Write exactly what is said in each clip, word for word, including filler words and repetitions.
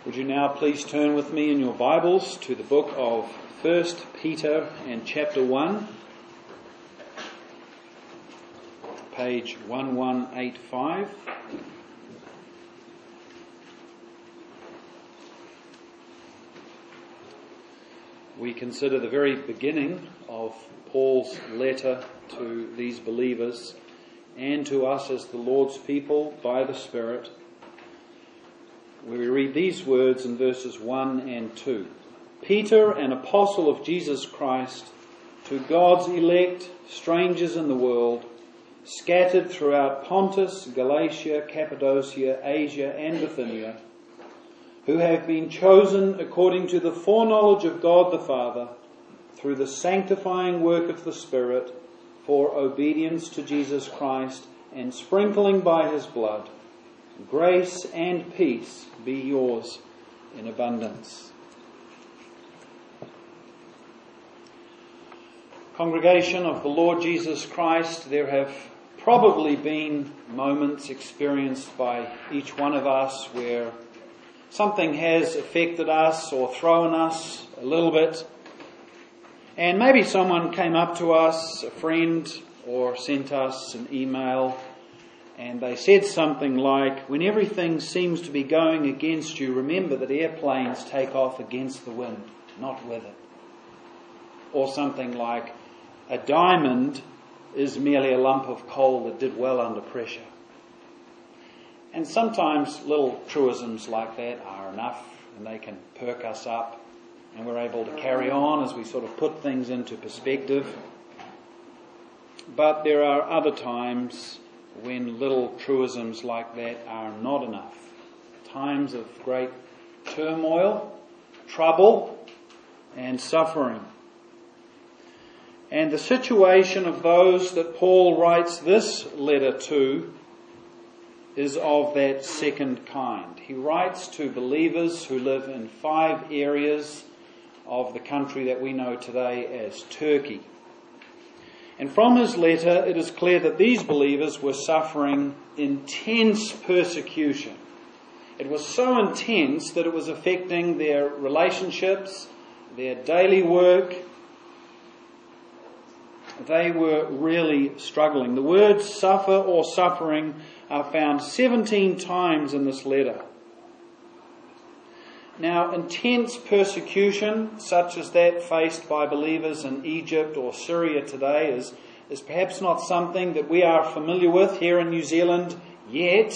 Would you now please turn with me in your Bibles to the book of First Peter and chapter one, page eleven eighty-five. We consider the very beginning of Paul's letter to these believers and to us as the Lord's people by the Spirit, where we read these words in verses one and two. Peter, an apostle of Jesus Christ, to God's elect, strangers in the world, scattered throughout Pontus, Galatia, Cappadocia, Asia and Bithynia, who have been chosen according to the foreknowledge of God the Father, through the sanctifying work of the Spirit, for obedience to Jesus Christ and sprinkling by his blood, grace and peace be yours in abundance. Congregation of the Lord Jesus Christ, there have probably been moments experienced by each one of us where something has affected us or thrown us a little bit. And maybe someone came up to us, a friend, or sent us an email, and they said something like, when everything seems to be going against you, remember that airplanes take off against the wind, not with it. Or something like, a diamond is merely a lump of coal that did well under pressure. And sometimes little truisms like that are enough, and they can perk us up, and we're able to carry on as we sort of put things into perspective. But there are other times when little truisms like that are not enough. Times of great turmoil, trouble, and suffering. And the situation of those that Paul writes this letter to is of that second kind. He writes to believers who live in five areas of the country that we know today as Turkey. And from his letter, it is clear that these believers were suffering intense persecution. It was so intense that it was affecting their relationships, their daily work. They were really struggling. The words suffer or suffering are found seventeen times in this letter. Now, intense persecution, such as that faced by believers in Egypt or Syria today, is, is perhaps not something that we are familiar with here in New Zealand yet.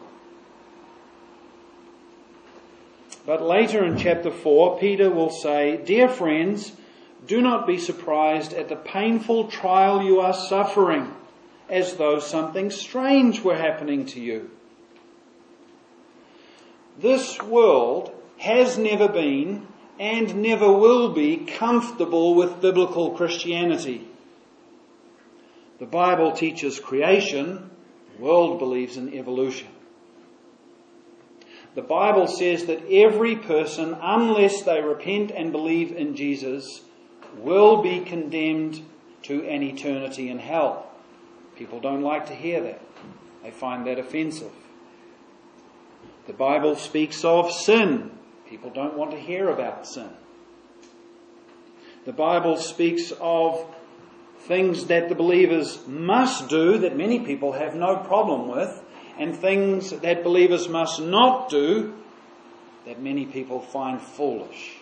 But later in chapter four, Peter will say, "Dear friends, do not be surprised at the painful trial you are suffering, as though something strange were happening to you. This world has never been and never will be comfortable with biblical Christianity. The Bible teaches creation, the world believes in evolution. The Bible says that every person, unless they repent and believe in Jesus, will be condemned to an eternity in hell. People don't like to hear that. They find that offensive. The Bible speaks of sin. People don't want to hear about sin. The Bible speaks of things that the believers must do that many people have no problem with, and things that believers must not do that many people find foolish.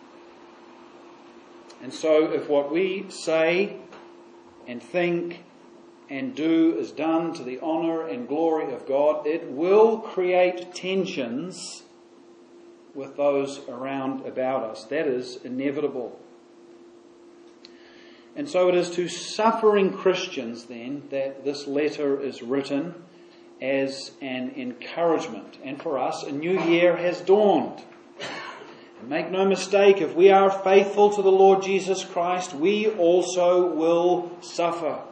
And so if what we say and think and do is done to the honour and glory of God, it will create tensions with those around about us. That is inevitable. And so it is to suffering Christians then that this letter is written as an encouragement. And for us, a new year has dawned. And make no mistake, if we are faithful to the Lord Jesus Christ, we also will suffer.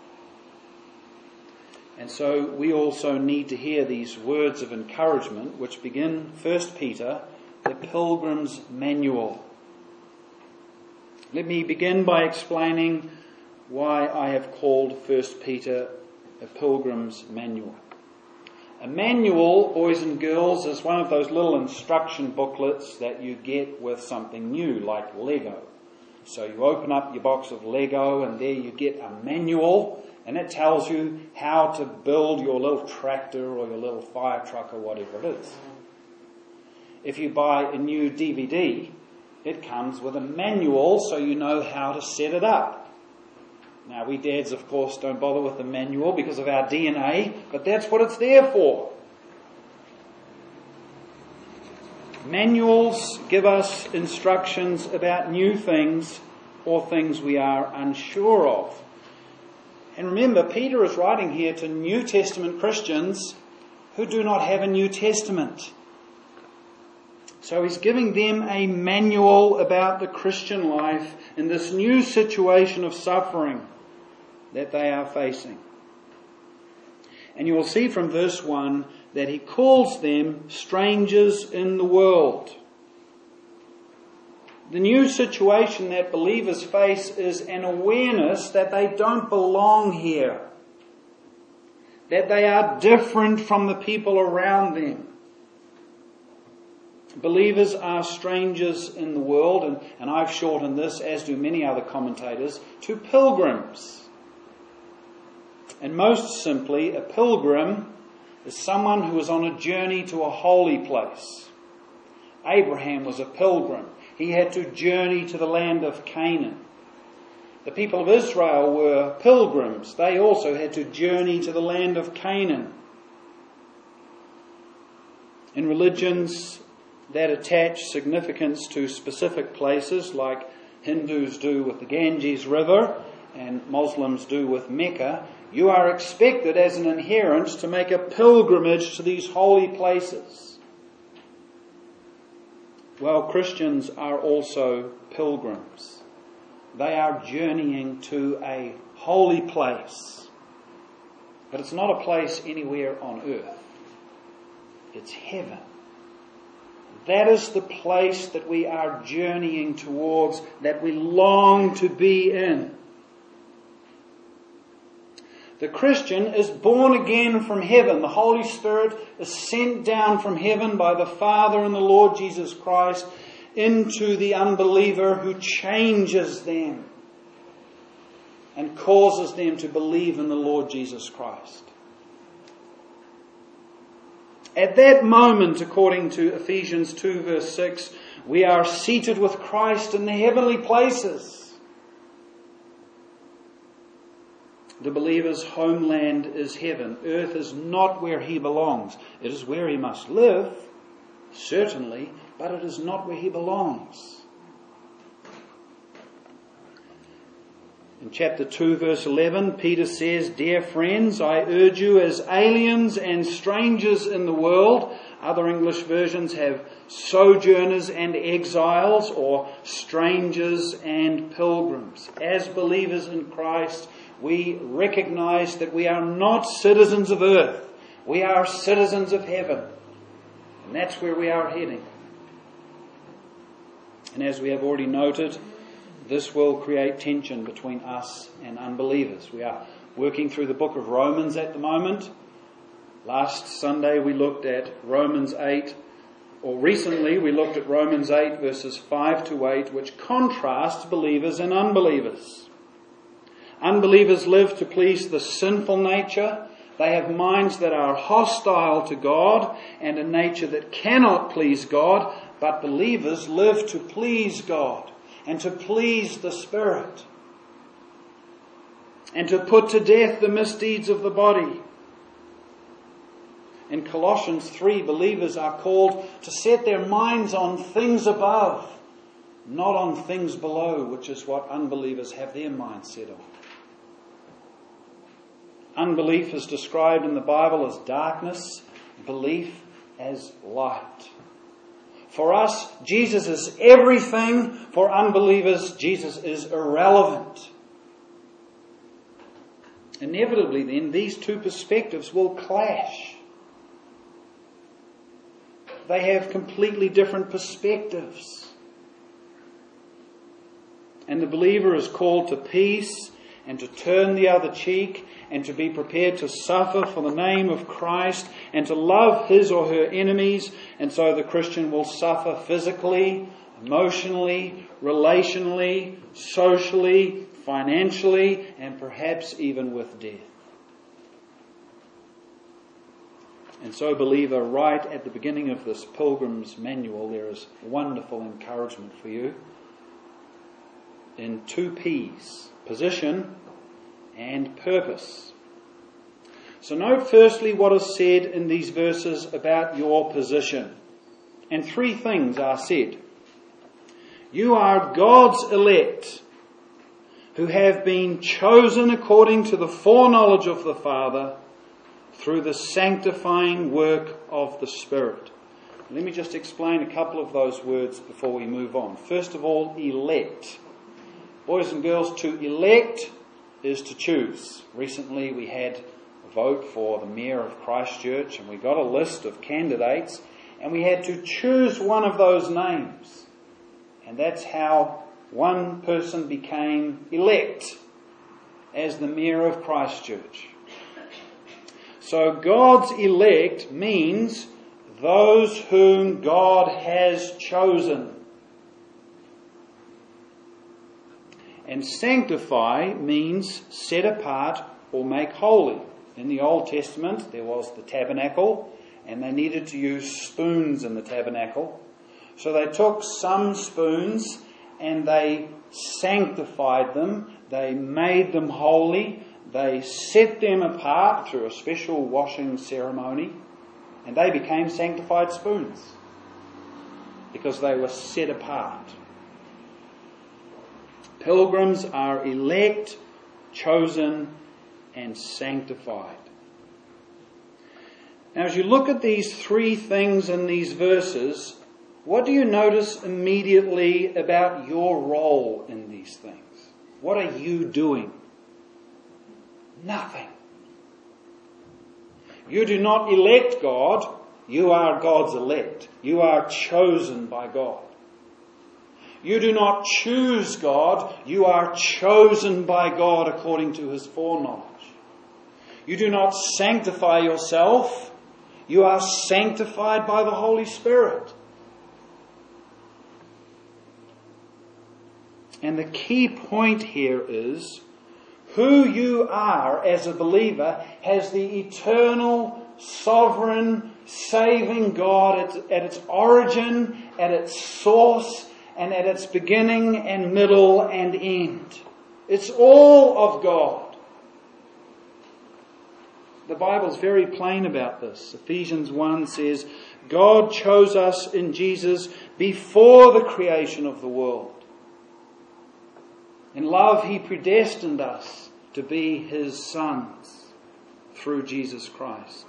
And so we also need to hear these words of encouragement which begin First Peter, the Pilgrim's Manual. Let me begin by explaining why I have called First Peter a Pilgrim's Manual. A manual, boys and girls, is one of those little instruction booklets that you get with something new, like Lego. So you open up your box of Lego and there you get a manual, and it tells you how to build your little tractor or your little fire truck or whatever it is. If you buy a new D V D, it comes with a manual so you know how to set it up. Now, we dads, of course, don't bother with the manual because of our D N A, but that's what it's there for. Manuals give us instructions about new things or things we are unsure of. And remember, Peter is writing here to New Testament Christians who do not have a New Testament. So he's giving them a manual about the Christian life in this new situation of suffering that they are facing. And you will see from verse one that he calls them strangers in the world. The new situation that believers face is an awareness that they don't belong here, that they are different from the people around them. Believers are strangers in the world, and, and I've shortened this, as do many other commentators, to pilgrims. And most simply, a pilgrim is someone who is on a journey to a holy place. Abraham was a pilgrim. He had to journey to the land of Canaan. The people of Israel were pilgrims. They also had to journey to the land of Canaan. In religions that attach significance to specific places, like Hindus do with the Ganges River and Muslims do with Mecca, you are expected as an adherent to make a pilgrimage to these holy places. Well, Christians are also pilgrims. They are journeying to a holy place. But it's not a place anywhere on earth. It's heaven. That is the place that we are journeying towards, that we long to be in. The Christian is born again from heaven. The Holy Spirit is sent down from heaven by the Father and the Lord Jesus Christ into the unbeliever, who changes them and causes them to believe in the Lord Jesus Christ. At that moment, according to Ephesians two verse six, we are seated with Christ in the heavenly places. The believer's homeland is heaven. Earth is not where he belongs. It is where he must live, certainly, but it is not where he belongs. In chapter two, verse eleven, Peter says, "Dear friends, I urge you as aliens and strangers in the world." Other English versions have sojourners and exiles, or strangers and pilgrims. As believers in Christ, we recognize that we are not citizens of earth. We are citizens of heaven. And that's where we are heading. And as we have already noted, this will create tension between us and unbelievers. We are working through the book of Romans at the moment. Last Sunday we looked at Romans eight, or recently we looked at Romans eight verses five to eight, which contrasts believers and unbelievers. Unbelievers live to please the sinful nature. They have minds that are hostile to God and a nature that cannot please God. But believers live to please God and to please the Spirit and to put to death the misdeeds of the body. In Colossians three, believers are called to set their minds on things above, not on things below, which is what unbelievers have their minds set on. Unbelief is described in the Bible as darkness, belief as light. For us, Jesus is everything. For unbelievers, Jesus is irrelevant. Inevitably then, these two perspectives will clash. They have completely different perspectives. And the believer is called to peace and to turn the other cheek and to be prepared to suffer for the name of Christ and to love his or her enemies. And so the Christian will suffer physically, emotionally, relationally, socially, financially, and perhaps even with death. And so, believer, right at the beginning of this Pilgrim's Manual, there is wonderful encouragement for you in two P's: position and purpose. So note firstly what is said in these verses about your position. And three things are said. You are God's elect, who have been chosen according to the foreknowledge of the Father through the sanctifying work of the Spirit. Let me just explain a couple of those words before we move on. First of all, elect. Boys and girls, to elect is to choose. Recently we had a vote for the Mayor of Christchurch, and we got a list of candidates, and we had to choose one of those names. And that's how one person became elect as the Mayor of Christchurch. So God's elect means those whom God has chosen. And sanctify means set apart or make holy. In the Old Testament, there was the tabernacle, and they needed to use spoons in the tabernacle. So they took some spoons and they sanctified them. They made them holy. They set them apart through a special washing ceremony, and they became sanctified spoons because they were set apart. Pilgrims are elect, chosen, and sanctified. Now, as you look at these three things in these verses, what do you notice immediately about your role in these things? What are you doing? Nothing. You do not elect God, you are God's elect. You are chosen by God. You do not choose God, you are chosen by God according to his foreknowledge. You do not sanctify yourself, you are sanctified by the Holy Spirit. And the key point here is, who you are as a believer has the eternal, sovereign, saving God at, at its origin, at its source, and at its beginning and middle and end. It's all of God. The Bible's very plain about this. Ephesians one says, God chose us in Jesus before the creation of the world. In love, he predestined us to be his sons through Jesus Christ.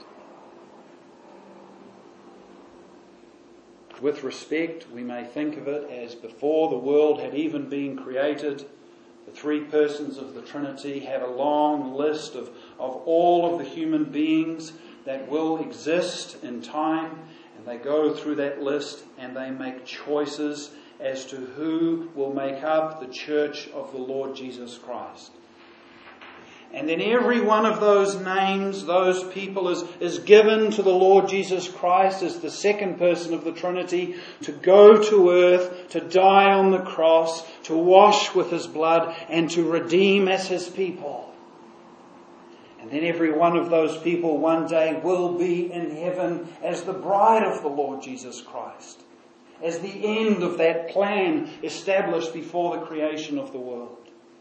With respect, we may think of it as before the world had even been created, the three persons of the Trinity have a long list of, of all of the human beings that will exist in time, and they go through that list and they make choices as to who will make up the church of the Lord Jesus Christ. And then every one of those names, those people is, is given to the Lord Jesus Christ as the second person of the Trinity to go to earth, to die on the cross, to wash with his blood, and to redeem as his people. And then every one of those people one day will be in heaven as the bride of the Lord Jesus Christ, as the end of that plan established before the creation of the world.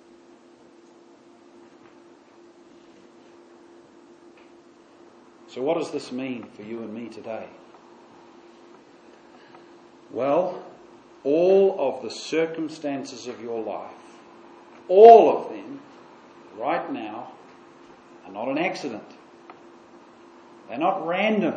So what does this mean for you and me today? Well, all of the circumstances of your life, all of them, right now, are not an accident. They're not random.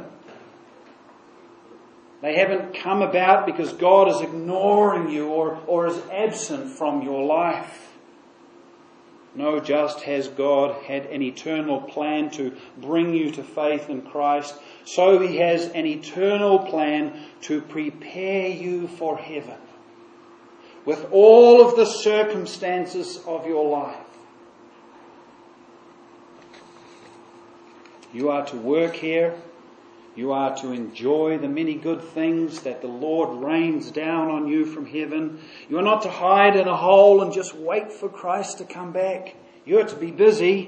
They haven't come about because God is ignoring you or, or is absent from your life. No, just has God had an eternal plan to bring you to faith in Christ, so he has an eternal plan to prepare you for heaven with all of the circumstances of your life. You are to work here. You are to enjoy the many good things that the Lord rains down on you from heaven. You are not to hide in a hole and just wait for Christ to come back. You are to be busy.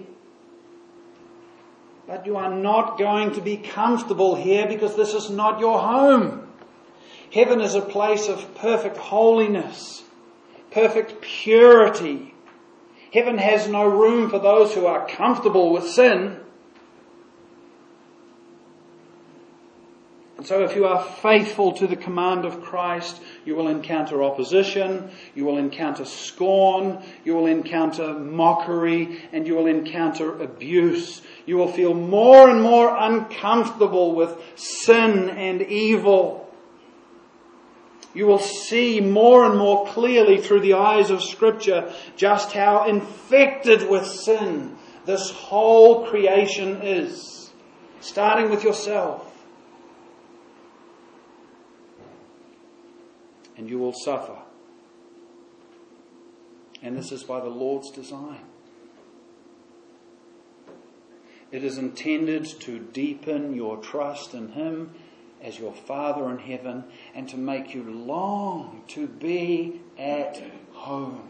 But you are not going to be comfortable here, because this is not your home. Heaven is a place of perfect holiness, perfect purity. Heaven has no room for those who are comfortable with sin. And so if you are faithful to the command of Christ, you will encounter opposition, you will encounter scorn, you will encounter mockery, and you will encounter abuse. You will feel more and more uncomfortable with sin and evil. You will see more and more clearly through the eyes of Scripture just how infected with sin this whole creation is, starting with yourself. And you will suffer. And this is by the Lord's design. It is intended to deepen your trust in Him as your Father in heaven, and to make you long to be at home.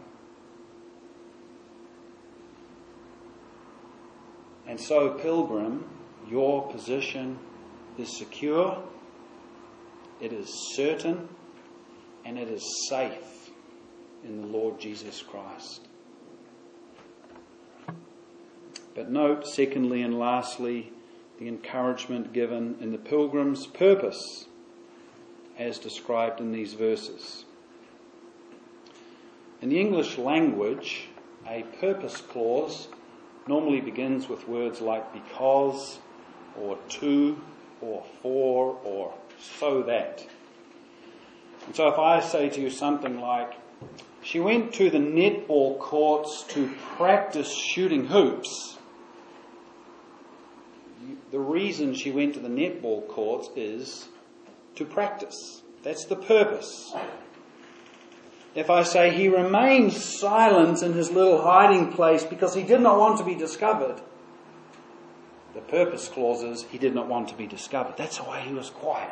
And so, pilgrim, your position is secure, it is certain, and it is safe in the Lord Jesus Christ. But note, secondly and lastly, the encouragement given in the pilgrim's purpose as described in these verses. In the English language, a purpose clause normally begins with words like because, or to, or for, or so that. And so if I say to you something like, she went to the netball courts to practice shooting hoops, the reason she went to the netball courts is to practice. That's the purpose. If I say he remained silent in his little hiding place because he did not want to be discovered, the purpose clause is he did not want to be discovered. That's why he was quiet.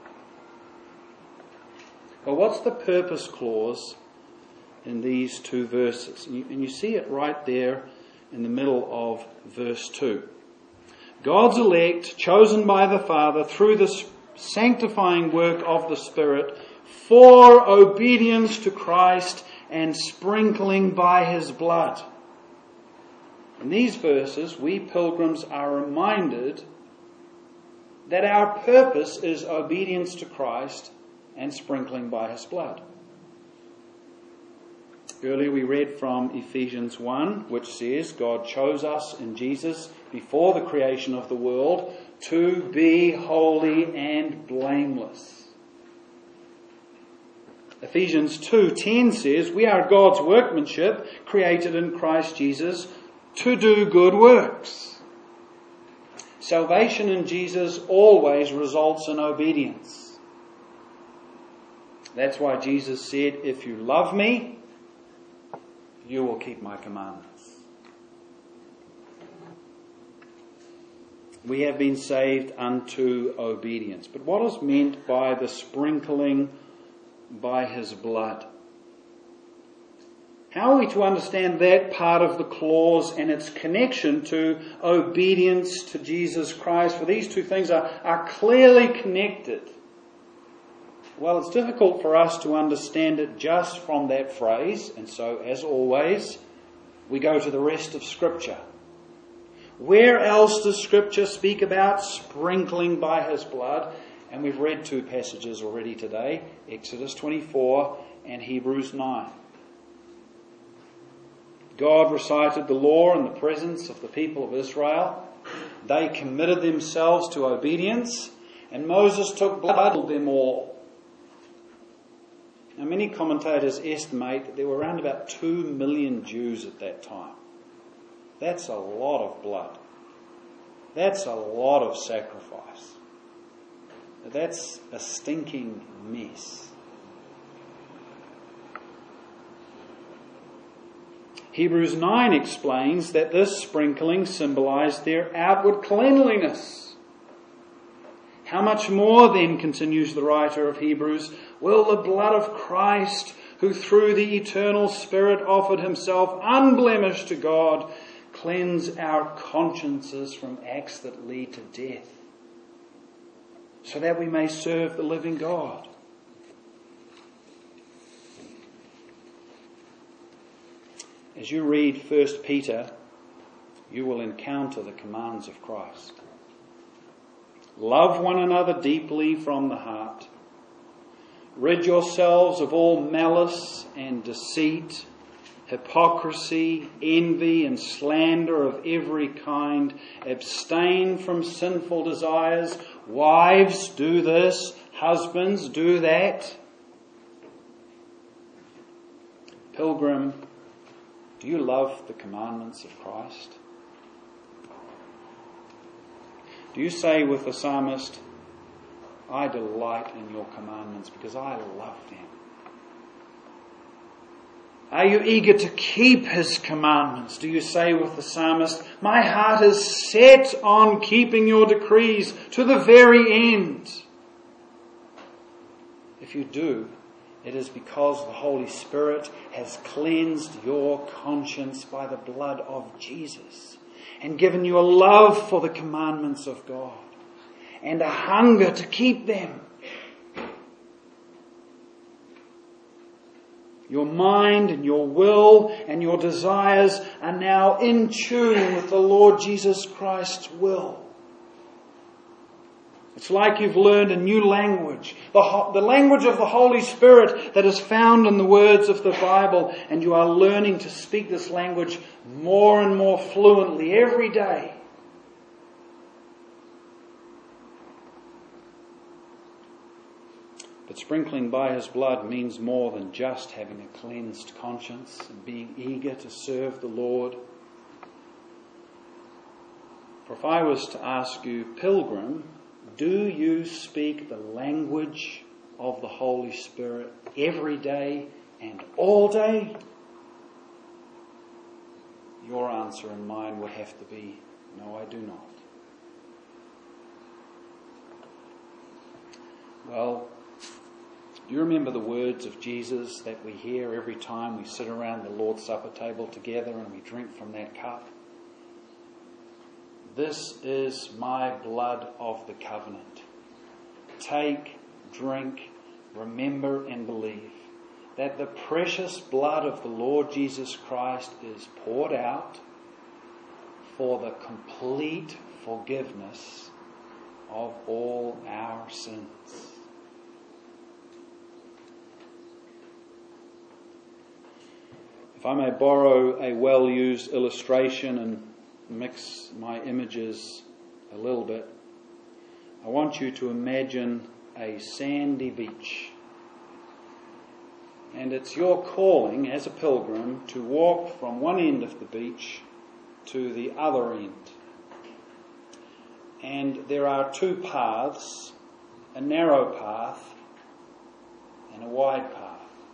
But what's the purpose clause in these two verses? And you, and you see it right there in the middle of verse two. God's elect, chosen by the Father through the sanctifying work of the Spirit, for obedience to Christ and sprinkling by His blood. In these verses, we pilgrims are reminded that our purpose is obedience to Christ and sprinkling by His blood. Earlier we read from Ephesians one, which says God chose us in Jesus before the creation of the world to be holy and blameless. Ephesians two ten says we are God's workmanship, created in Christ Jesus to do good works. Salvation in Jesus always results in obedience. That's why Jesus said, if you love me, you will keep my commandments. We have been saved unto obedience. But what is meant by the sprinkling by His blood? How are we to understand that part of the clause and its connection to obedience to Jesus Christ? For these two things are, are clearly connected. Well, it's difficult for us to understand it just from that phrase, and so, as always, we go to the rest of Scripture. Where else does Scripture speak about sprinkling by His blood? And we've read two passages already today, Exodus twenty-four and Hebrews nine. God recited the law in the presence of the people of Israel. They committed themselves to obedience, and Moses took blood of them all. Now, many commentators estimate that there were around about two million Jews at that time. That's a lot of blood. That's a lot of sacrifice. That's a stinking mess. Hebrews nine explains that this sprinkling symbolized their outward cleanliness. How much more then, continues the writer of Hebrews, will the blood of Christ, who through the eternal Spirit offered himself unblemished to God, cleanse our consciences from acts that lead to death, so that we may serve the living God. As you read First Peter, you will encounter the commands of Christ. Love one another deeply from the heart. Rid yourselves of all malice and deceit, hypocrisy, envy and slander of every kind. Abstain from sinful desires. Wives, do this. Husbands, do that. Pilgrim, do you love the commandments of Christ? Do you say with the psalmist, I delight in your commandments because I love them? Are you eager to keep his commandments? Do you say with the psalmist, my heart is set on keeping your decrees to the very end? If you do, it is because the Holy Spirit has cleansed your conscience by the blood of Jesus and given you a love for the commandments of God and a hunger to keep them. Your mind and your will and your desires are now in tune with the Lord Jesus Christ's will. It's like you've learned a new language, the, the language of the Holy Spirit that is found in the words of the Bible, and you are learning to speak this language more and more fluently every day. But sprinkling by his blood means more than just having a cleansed conscience and being eager to serve the Lord. For if I was to ask you, pilgrim, do you speak the language of the Holy Spirit every day and all day? Your answer and mine would have to be, no, I do not. Well, do you remember the words of Jesus that we hear every time we sit around the Lord's Supper table together and we drink from that cup? This is my blood of the covenant. Take, drink, remember and believe that the precious blood of the Lord Jesus Christ is poured out for the complete forgiveness of all our sins. If I may borrow a well-used illustration and mix my images a little bit, I want you to imagine a sandy beach. And it's your calling as a pilgrim to walk from one end of the beach to the other end. And there are two paths, a narrow path and a wide path.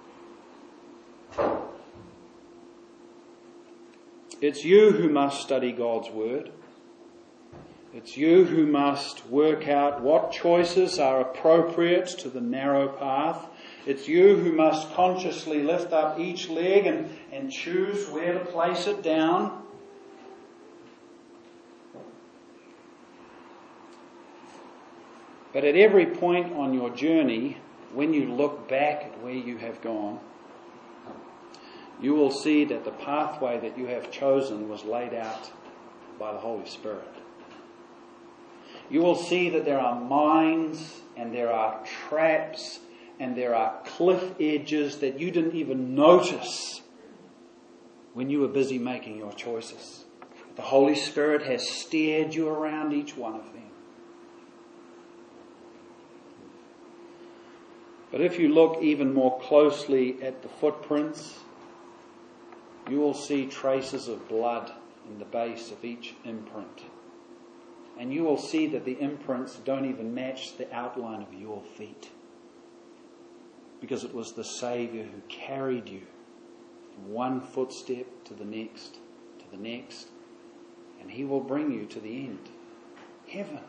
It's you who must study God's Word. It's you who must work out what choices are appropriate to the narrow path. It's you who must consciously lift up each leg and, and choose where to place it down. But at every point on your journey, when you look back at where you have gone, you will see that the pathway that you have chosen was laid out by the Holy Spirit. You will see that there are mines and there are traps and there are cliff edges that you didn't even notice when you were busy making your choices. The Holy Spirit has steered you around each one of them. But if you look even more closely at the footprints, you will see traces of blood in the base of each imprint. And you will see that the imprints don't even match the outline of your feet. Because it was the Saviour who carried you from one footstep to the next, to the next, and He will bring you to the end. Heaven.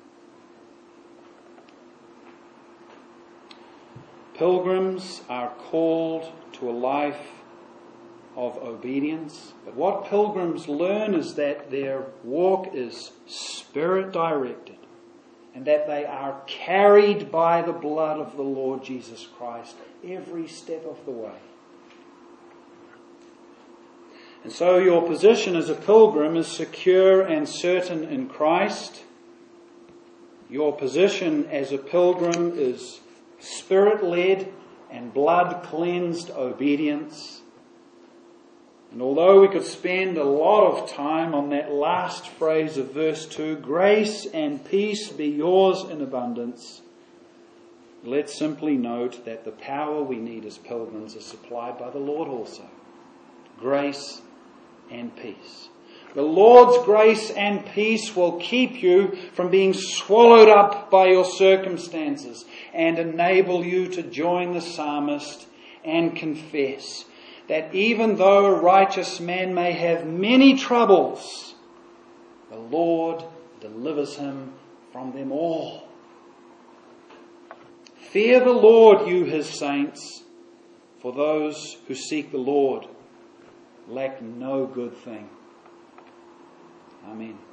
Pilgrims are called to a life of obedience, but what pilgrims learn is that their walk is Spirit-directed, and that they are carried by the blood of the Lord Jesus Christ every step of the way. And so your position as a pilgrim is secure and certain in Christ. Your position as a pilgrim is Spirit-led and blood-cleansed obedience. And although we could spend a lot of time on that last phrase of verse two, grace and peace be yours in abundance, let's simply note that the power we need as pilgrims is supplied by the Lord also. Grace and peace. The Lord's grace and peace will keep you from being swallowed up by your circumstances and enable you to join the psalmist and confess that even though a righteous man may have many troubles, the Lord delivers him from them all. Fear the Lord, you His saints, for those who seek the Lord lack no good thing. Amen.